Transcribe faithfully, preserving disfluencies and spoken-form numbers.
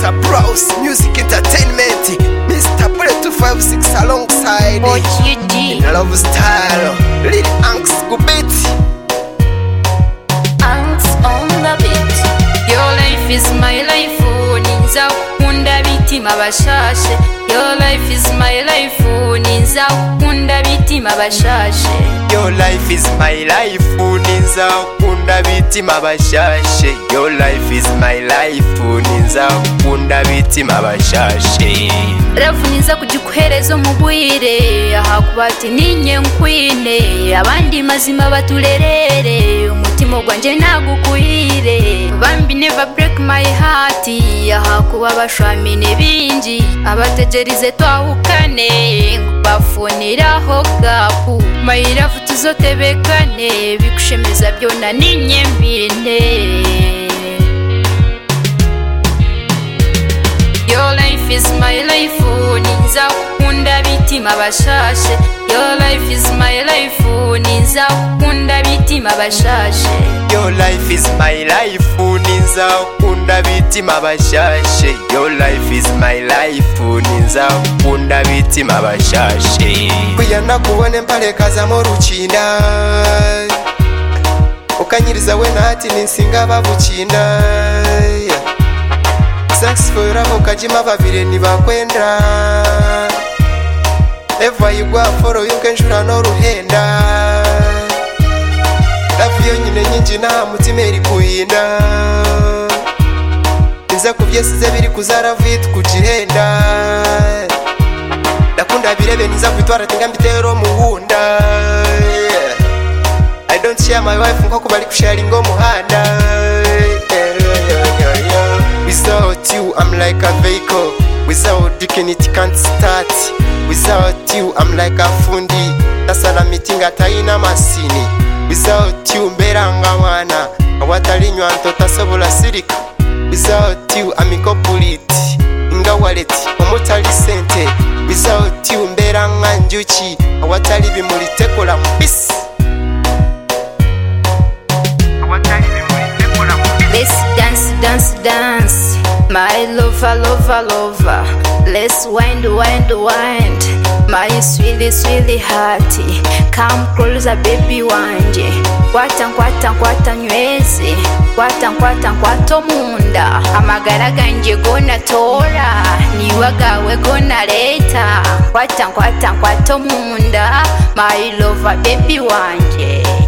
Mister Browse Music Entertainment, Mister Bullet two five six alongside in love style, Lil Anks Gubit. Anks on the beat. Your life is my life, ninza kunda bitima bashashe. Your life is my life, ninza kunda bitima bashashe. Your life is my life, ninza kunda bitima bashashe. Your life is my life, ninza kunda bitima bashashe. Rafu ninza kujikuherezo mubwire, ahakubati ninye nkwine, abandi mazima batulelele, umutima gwanje nagukuhire. Bambi never break my heart, ahakuba bashwamine binji, abategerize twahukane, bafuniraho gapu. My love tuzotebekane, bikushemeza byona ninye mbine. Your life is my life, ninza kunda bitima bashashe. Your life is my life, ninza kunda bitima bashashe. Your life is my life, ninza kunda bitima bashashe. Your life is my life, ninza kunda bitima bashashe. Kuyana kubone mpale kaza mu rukinda, ukanyiriza we nati ninsinga babukinda. Thanks for your love, kajima babire nibakwenda. Ever you go follow you can shura no ruhenda. Love yo nyine nyinji na mutima eri kuhinda. Nza kubyesize biri kuzara vitu kujihenda. Nakunda birebe niza kwitwara tinga mbitero muhunda. I don't share my wife nkoko bari kusharinga muhanda. Without you, I'm like a vehicle. Without you, it can't start. Without you, I'm like a fundi. Tasala mitinga taina masini. Without you, mberanga wana. Awatali nywanto tasobola sirika. Without you, I'm incomplete. Inga wallet, omutali sente. Without you, mberanga njuchi. Awatali bimuli tekola mpisi. Let's dance, dance, dance. My lover, lover, lover. Let's wind, wind, wind. My sweetie, sweetie hearty. Come closer, baby wanje. Kwata, kwata, kwata nywezi. Kwata, kwata, kwata munda. Amagara ganje gona tora. Niwagawe gona leta. Kwata, kwata, kwata munda. My lover, baby wanje.